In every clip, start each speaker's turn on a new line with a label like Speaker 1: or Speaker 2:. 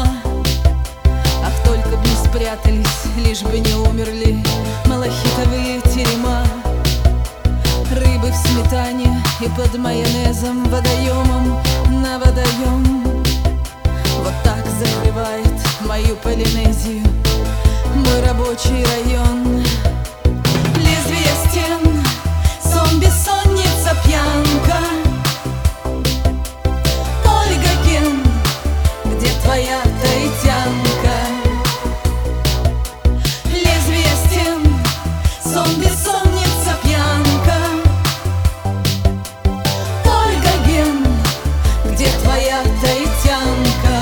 Speaker 1: ума. Ах, только б не спрятались, лишь бы не умерли малахитовые терема. Рыбы в сметане и под майонезом, водоемом на водоем. Вот так закрывает мою Полинезию мой рабочий район. Лезвие стен, сон, бессонница, пьянка. Ольга Ген, где твоя таитянка? Лезвие стен, сон, бессонница, пьянка. Ольга Ген, где твоя таитянка?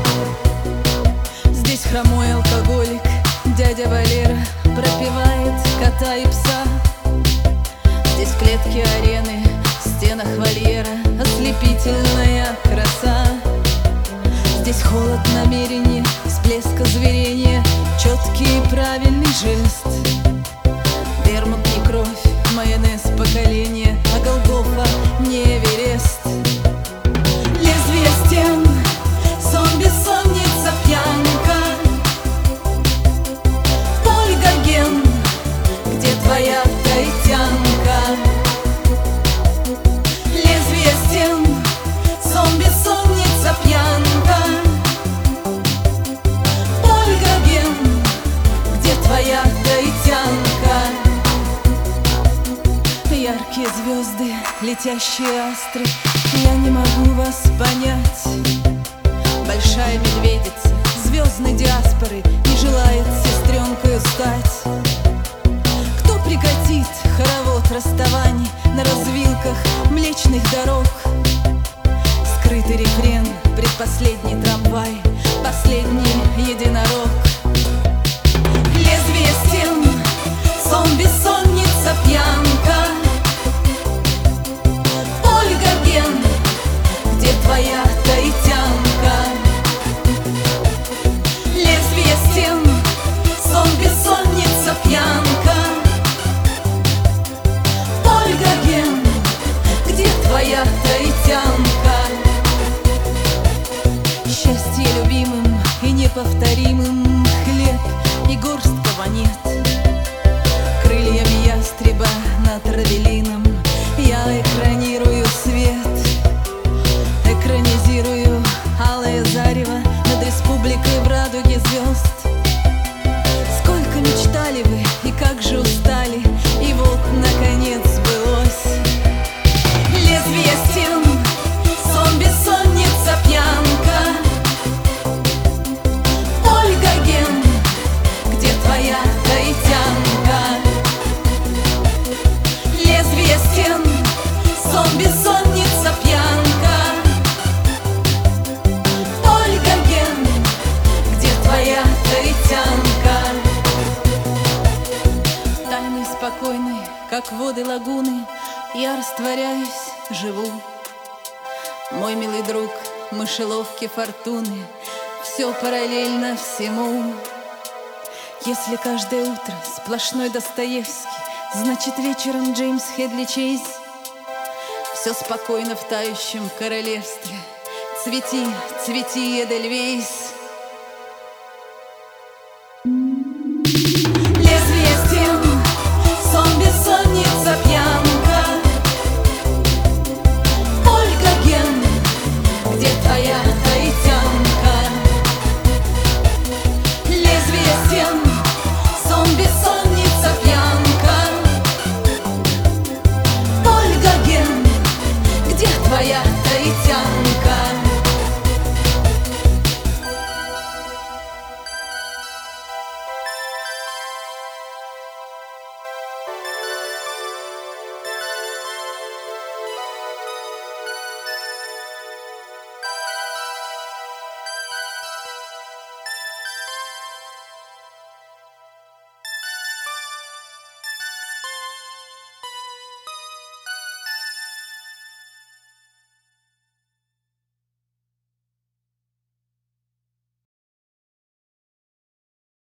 Speaker 1: Здесь хромой алкоголик дядя Валера пропивает кота и пса. Здесь клетки арены, в стенах вольера ослепительная краса. Здесь холод намерения, всплеск озверения, четкий и правильный жест. Вермут не кровь, майонез поколения, а Голгофа не Эверест. Лезвие стен, сон, бессонница, пьянка. Ольга Ген, где твоя таитянка? Лезвие стен, сон, бессонница, пьянка. Ольга Ген, где твоя таитянка? Яркие звезды, летящие астры, я не могу вас понять. Большая медведица звездной диаспоры не желает сестренкою стать. Кто прекратит хоровод расставаний на развилках млечных дорог? Скрытый рефрен, предпоследний трамвай, последний единорог. Лезвие стен, сон, бессонница, пьянка. Ольга Ген, где твоя таитянка? Лезвие стен, сон, бессонница, пьянка. Ольга Ген, где твоя таитянка? Счастье любимым и неповторимым хлеб и горстка монет. Крыльями ястреба над Равелином я экранирую свет. Экранизирую алое зарево над республикой в радуге звезд. Сколько мечтали вы и как же устали, и вот наконец сбылось. Лезвие стен, сон, бессонница, пьянка. Ольга Ген, где твоя таитянка? Лезвие стен, сон, бессонница, пьянка. Ольга Ген, где твоя таитянка? Тайной спокойной, как воды лагуны, я растворяюсь, живу. Мой милый друг, мышеловки фортуны, все параллельно всему. Если каждое утро сплошной Достоевский, значит вечером Джеймс Хедли Чейз. Все спокойно в тающем королевстве. Цвети, цвети, Эдельвейс.